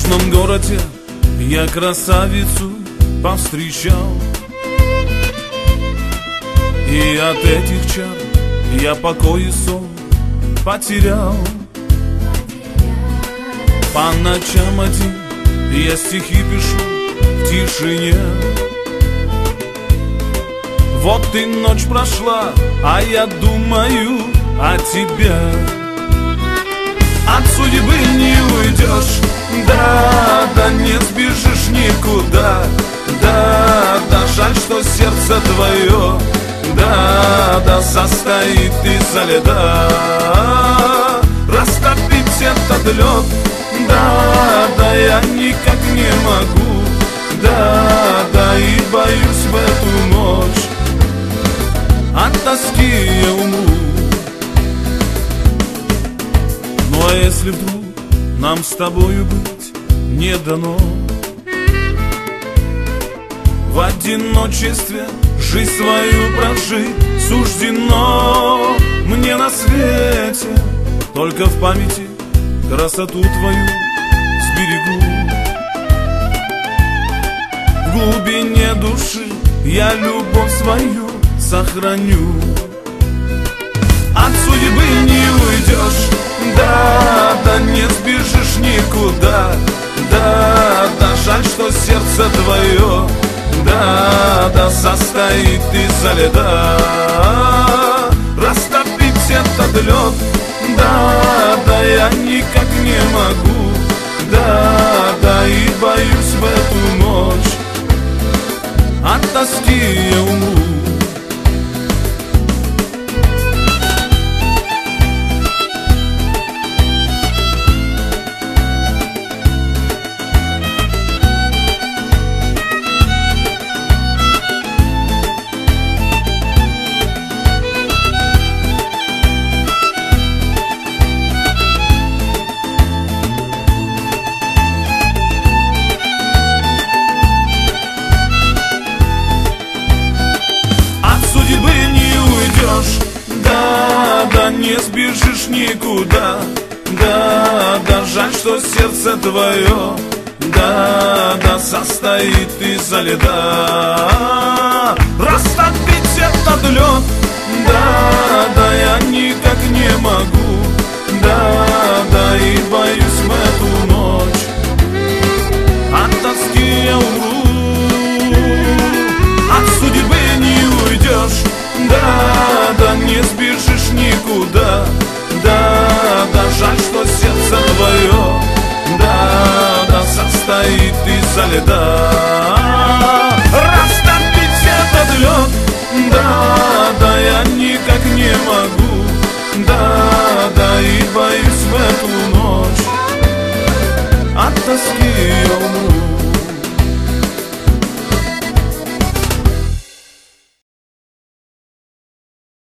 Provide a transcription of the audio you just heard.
ночном городе я красавицу повстречал, и от этих чар я покой и сон потерял. По ночам один я стихи пишу в тишине. Вот и ночь прошла, а я думаю о тебе. От судьбы не уйдешь, да, да не сбежишь никуда. Да, да, жаль, что сердце твое, да, да, состоит изо льда. Растопить этот лед, да, да, я никак не могу. Да, да, и боюсь в эту ночь, от тоски я умру. Ну а если вдруг нам с тобою быть не дано, в одиночестве жизнь свою прожить суждено мне на свете, только в памяти красоту твою сберегу. В глубине души я любовь свою сохраню. От судьбы не уйдешь, да, да не сбежишь никуда. Да, да, жаль, что сердце твое, да, да, состоит изо льда. Растопить этот лед, да, да, я никак не могу. Да, да, и боюсь в эту ночь, от тоски я умру. Да, да, не сбежишь никуда. Да, да, жаль, что сердце твое, да, да, состоит изо льда. Растопить этот лед, да, да, я никак не могу. Да, да, и боюсь в эту ночь, от тоски я умру. От судьбы не уйдешь, да, да, не сбежишь никуда. Да, да, жаль, что сердце твое, да, да, состоит изо льда. Растопить этот лед, да, да, я никак не могу.